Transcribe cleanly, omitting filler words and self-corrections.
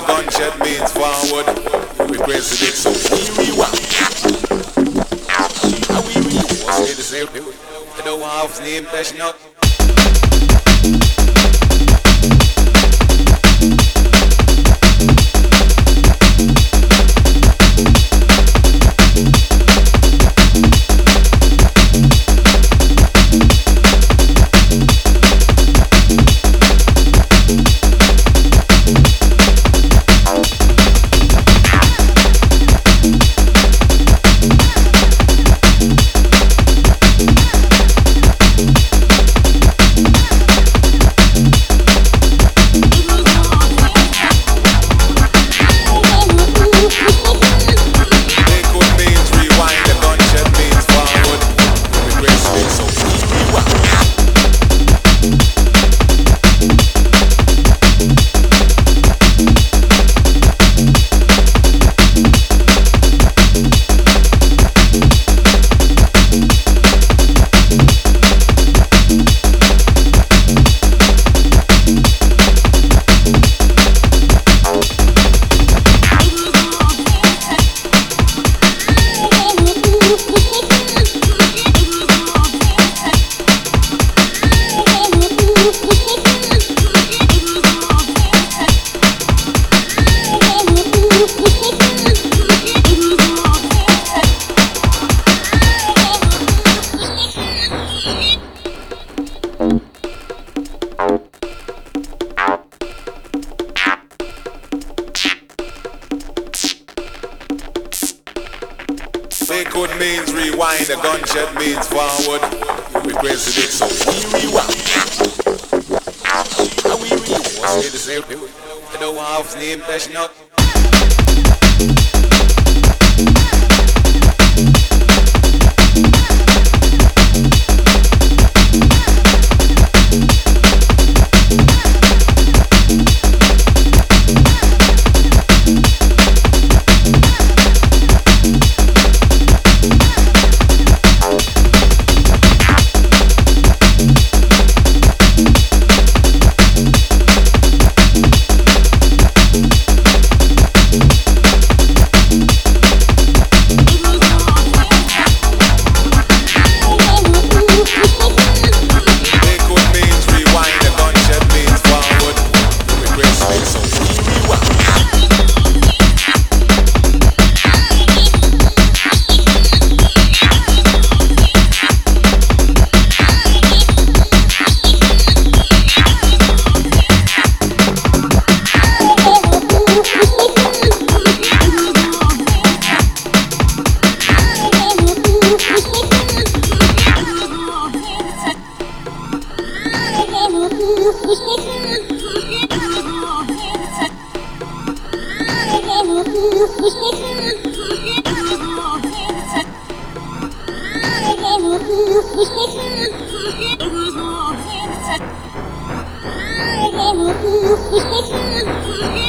gunshot means forward. We press it so we rewind. We say the same thing. I don't want to name passion up. Good means rewind, a gunshot means forward. We press it so we rewind. We say the same thing. I don't want to name passion up. It was